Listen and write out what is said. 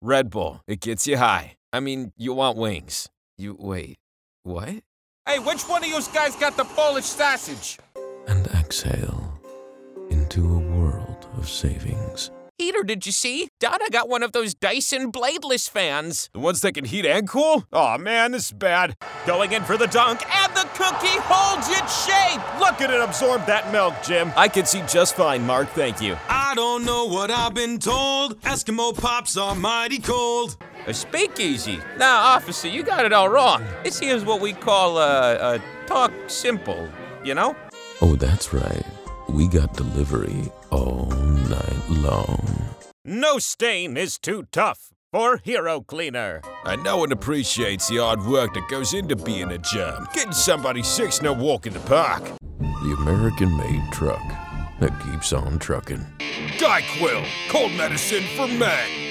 Red Bull. It gets you high. I mean, you want wings. Wait, what? Hey, which one of you guys got the Polish sausage? And exhale into a world of savings. Heater, did you see? Donna got one of those Dyson bladeless fans. The ones that can heat and cool? Aw, man, this is bad. Going in for the dunk, and the cookie holds its shape. Look at it absorb that milk, Jim. I can see just fine, Mark, thank you. I don't know what I've been told. Eskimo pops are mighty cold. A speakeasy? Nah, officer, you got it all wrong. This here's what we call, talk simple, you know? Oh, that's right. We got delivery all night long. No stain is too tough for Hero Cleaner. I know and appreciates the hard work that goes into being a germ. Getting somebody sick's no walk in the park. The American-made truck that keeps on trucking. DyQuil, cold medicine for men.